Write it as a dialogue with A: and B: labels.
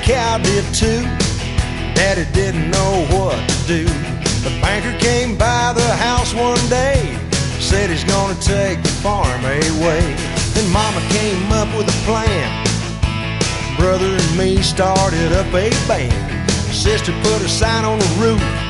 A: cow did too. Daddy didn't know what to do. The banker came by the house one day, said he's gonna take the farm away. Then Mama came up with a plan. Brother and me started up a band. Sister put a sign on the roof,